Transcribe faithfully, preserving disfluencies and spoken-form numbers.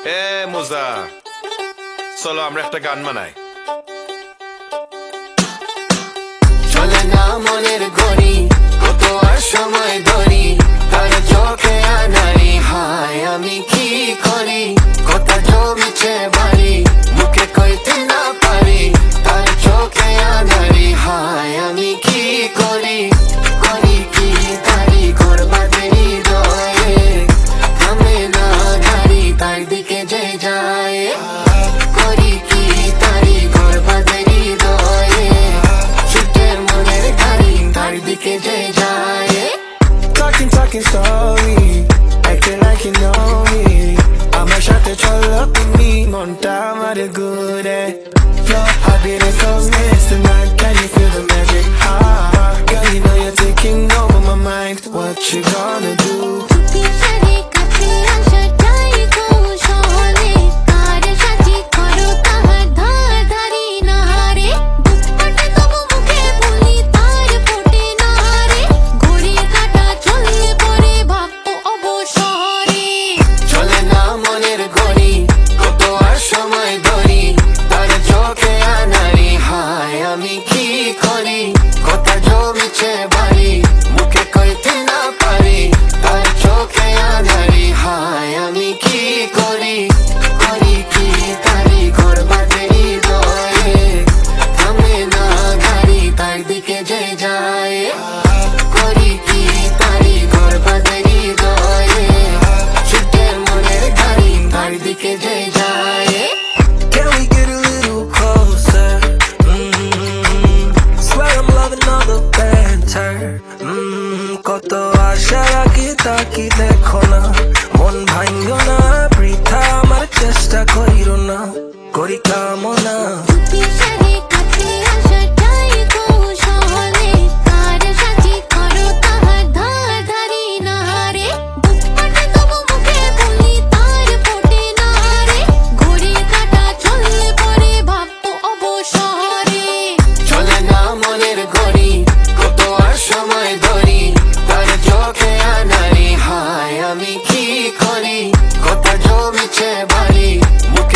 এ মুজা, চলো আমরা একটা গান বানাই। চলে না মনের গড়ি, কত আর সময় ধরি, তার চোখে আনারি হায় আমি কি করি, কথা জমিছে বাড়ি, মুখে কইতে না পারি, তার চোখে আনারি হায় আমি কি করি, করি কি তারি করবা দেরি দয়ে, থামে না গাড়ি তার দিকে যে যায়, করি কি তারি করবা দেরি দয়ে, ছুটের মনের গাড়ি তার দিকে যে যায়। Talking, talking story, acting like you know me, আমার সাথে চলো তুমি মনটা আমার ঘুরে, your happiness so nice tonight, can you feel the magic? Ah, girl you know you're taking over my mind, what you gonna do? আমি কি করি, কথা জমিছে বাড়ি, মুখে কইতে না পারি, তার চোখে আনারি হায় আমি কি করি, করি কি তারি করবা দেরি দয়ে, থামে না গাড়ি তার দিকে যে যায়, করি কি তারি করবা দেরি দয়ে, ছুটের মনের গাড়ি তার দিকে যে যায়। Can we get a little closer? কত আশা রাখি তাকি দেখো না, মন ভাঙ্গো না, বৃথা আমার চেষ্টা করিও না, করি কামনা। চলে না মনের গড়ি, কত আর সময় ধরি, তার চোখে আনারি হায় আমি কি করি, কথা জমিছে বাড়ি।